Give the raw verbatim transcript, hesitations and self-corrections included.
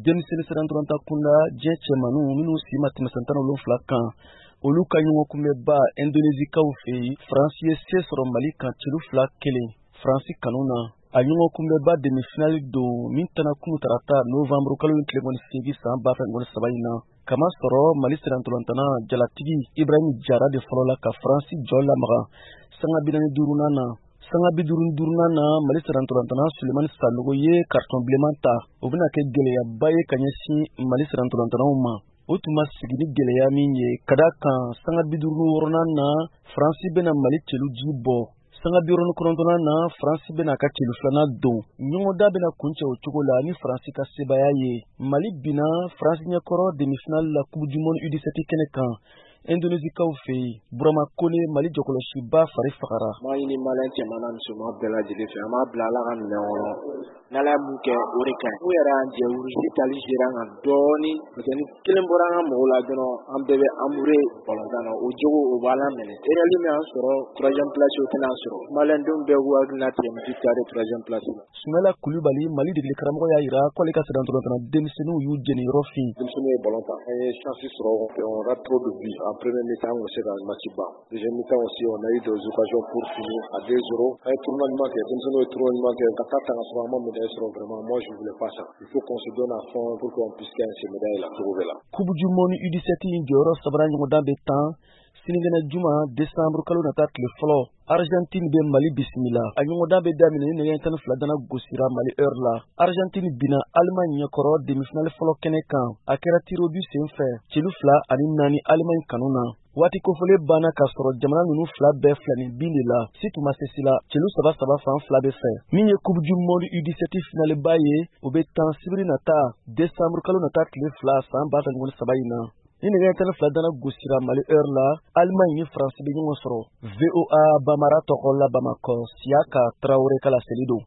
denmisɛnnin siranturanta kunda diɲɛ cɛmannu minnu si ma tɛmɛ san tan ni wolonwula kan olu ka ɲɔgɔnkunbɛba Indonésiekaw fɛ yen Faransi ye se sɔrɔ Mali kan celu fila kelen Faransi kanu na. A ɲɔgɔnkunbɛba demi-finale don min tɛna kunu tarata Novembre kalo tile kɔni seegin san ba fila ani saba in na. Kama sɔrɔ Mali sirantulantana jalatigi Ibrahim Jara de fɔlɔ la ka Faransi jɔ lamaga sanga bi naani ni duurunan na. Sanga bi duuru ni duurunan na Mali sirantulantana Sulemani Sanogo ye carton bilenman ta. O bɛna kɛ gɛlɛyaba ye ka ɲɛsin Mali sirantulantanaw ma. O tun ma sigi ni gɛlɛya min ye ka da kan sanga bi duuru ni wɔɔrɔnan na Faransi bɛna Mali celu ji bɔ. Sanga bi wɔɔrɔ ni kɔnɔntɔnnan na Faransi bɛna ka celu filanan don. Ɲɔgɔnda bɛna kuncɛ o cogo la ni Faransi ka sebaya ye. Mali bina Faransi ɲɛkɔrɔ demi-finale la Coupe du Monde U dix-sept kɛnɛ kan. Indonésiekaw fɛ yen Burama Kone Mali jɔkɔlɔsiba fari fagara. Maa ɲini maliyɛn cɛman n'a musoman bɛɛ lajɛlen fɛ an b'a bila Ala ka minɛn kɔnɔ. N'Ala ye mun kɛ o de ka ɲi. U yɛrɛ y'an jɛ Urusi tali sera an kan dɔɔnin parce que ni kelen bɔra an ka mɔgɔw la dɔrɔn an bɛɛ bɛ amoureux balontan na o jogo o b'a la minɛ. Erreur min y'an sɔrɔ troisième place o tɛna sɔrɔ. Maliyɛndenw bɛɛ k'u hakili latigɛ Mali taara troisième place la. Sumala Kulibali Mali degeli karamɔgɔ y'a jira k'ale ka sirantulantana denmisɛnninw y'u jɛni yɔrɔ fin. Denmisɛnninw ye balontan an ye chance sɔrɔ on a trop de buts en première mi-temps on s'est dans le match bas. Deuxième mi-temps aussi on a eu des occasions pour finir à deux zéro. Un tournoi de manque, denmisɛnninw ye tournoi de manque ka taa tanga sɔrɔ an ma médaille sɔrɔ vraiment moi je voulais pas ça. Il faut qu'on se donne à fond pour qu'on puisse gagner ces médailles là. Coupe du Monde U dix-sept in jɔyɔrɔ sabanan ɲɔgɔndan bɛ tan sinigɛnɛ juma décembre kalo nata tile fɔlɔ Argentine bɛ Mali bisimila. A ɲɔgɔndan bɛ daminɛ ni nɛgɛ tan ni fila dana gosira Mali heure la. Argentine bina Allemagne ɲɛkɔrɔ demi-finale fɔlɔ kɛnɛ kan. A kɛra tiro du sen fɛ celu fila ani naani Allemagne kanu na. Waati kofɔle banna ka sɔrɔ jamana ninnu fila bɛɛ filɛ nin bin de la. Si tun ma se si la celu saba saba fan fila bɛ fɛ. Min ye Coupe du Monde U dix-sept finale ba ye o bɛ tan sibiri nata décembre kalo nata tile fila san ba fila ani saba in na. Ni nɛgɛ tan ni fila dana gosira Mali heure la Allemagne ni France bɛ ɲɔgɔn sɔrɔ. V O A Bamara tɔgɔ la Bamakɔ Siaka Traoré ka laseli don.